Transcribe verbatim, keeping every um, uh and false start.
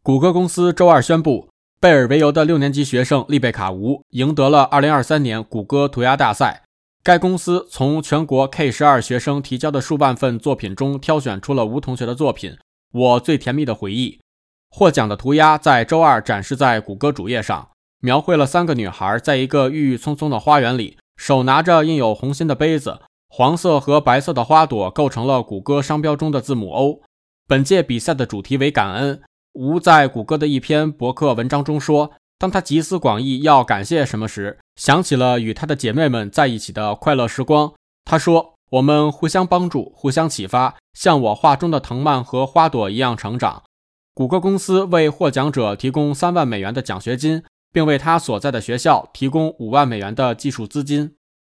谷歌公司周二宣布，贝尔维尤的六年级学生丽贝卡·吴赢得了二零二三年谷歌涂鸦大赛。该公司从全国 K 十二 学生提交的数万份作品中挑选出了吴同学的作品《我最甜蜜的回忆》。获奖的涂鸦在周二展示在谷歌主页上，描绘了三个女孩在一个郁郁葱葱的花园里，手拿着印有红心的杯子，黄色和白色的花朵构成了谷歌商标中的字母 O。 本届比赛的主题为感恩。吴在谷歌的一篇博客文章中说，当他集思广益要感谢什么时，想起了与他的姐妹们在一起的快乐时光。他说，我们互相帮助，互相启发，像我画中的藤蔓和花朵一样成长。谷歌公司为获奖者提供三万美元的奖学金，并为他所在的学校提供五万美元的技术资金。